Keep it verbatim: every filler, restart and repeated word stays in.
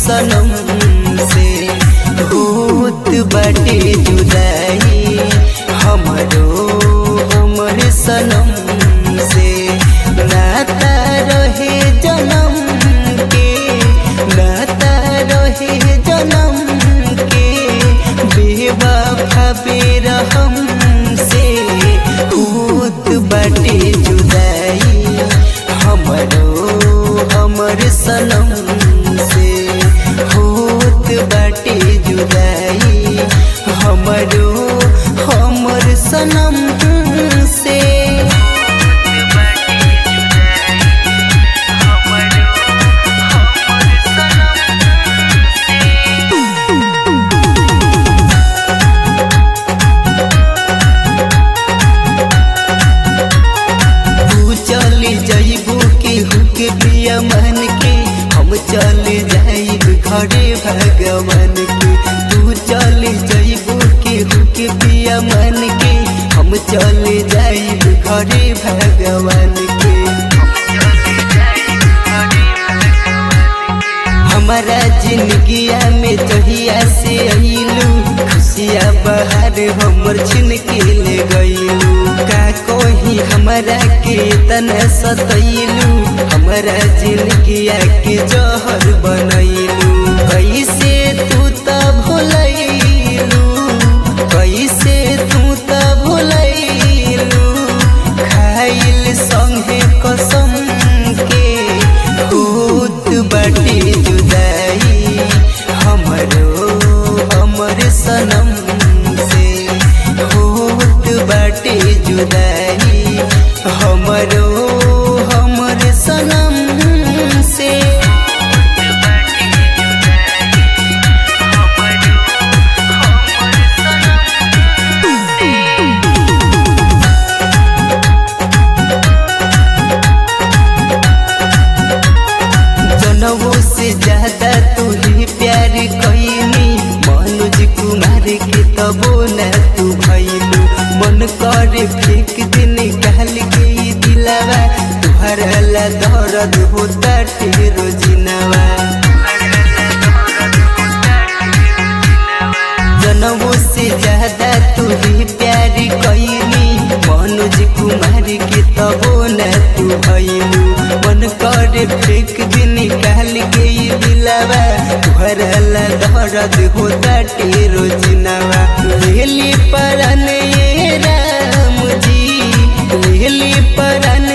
सनम से होत बाटे जुदाई हमरो हमर सनम से। नाता रहे जन्म के नाता रहे जन्म के बेवफा बेरहम से होत बाटे जुदाई हमरो हमर सनम से। होत बाटे जुदाई हमरो हमर सनम से। चली जाइबू केहू के प्रिय मन के हम चले जाइब घरे भगवान के। तू चले जाइबू केहू के प्रिय मन के हम चले जाइब घरे भगवान के। हमारा जिंदगिया में जहिया से अइलू खुशिया बहार हमर छिन के ले गइलू। का कोही हमरा के तना सतैलू हमरा जिंदगिया के जहर बनैलू। कैसे तू त भुलैलू कैसे तू त भुलैलू खाइल संगे कसम के। होत बाटे जुदाई हमरो हमर सनम से। होत बाटे जुदाई हमरो हमर सनम से। जनवों से ज्यादा तू ही प्यार कईनी मनोज कुमार के तबो न तू भइलू। मन करे फेंक दिन कहल के दिलावा तुहरा ला दर्द होता तेरो जिनावा। जनवों से ज्यादा तू ही प्यार कईनी मनोज कुमार के तबो न तू भइलू। मन करे फेंक दिन कहल के दिलावा तुहरा ला दर्द होता तेरो जिनावा। लेली परन ये राम जी लेली परन